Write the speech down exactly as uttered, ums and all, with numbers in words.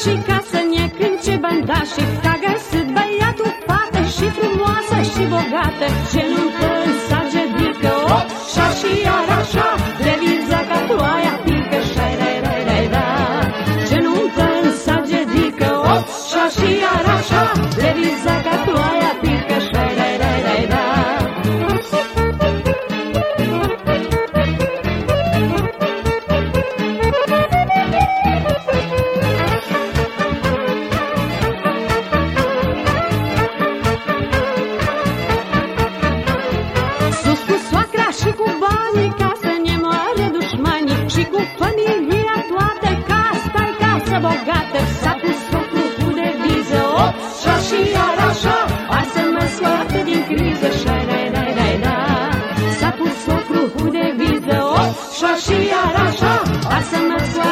și casă, necând ce bandașe, că a găsit băiatul fată și frumoasă și bogată. Ce nu-ntă însagedică, op, șa și iar așa, deviza ca ploaia pică, șai, rai, rai, rai, da. Ce nu-ntă însagedică, op, șa și iar așa, deviza ca ploaia pică, șai, rai, rai, rai, da. Și cu banii ca să ne moare dușmanii, și cu familia toată ca asta-i casă bogată. S-a pus focul cu deviză, op, șa și iar așa, hai să mă scoate din criză, șai, rai, rai, rai, da. S-a pus focul cu deviză, op, șa și iar așa, hai să mă scoate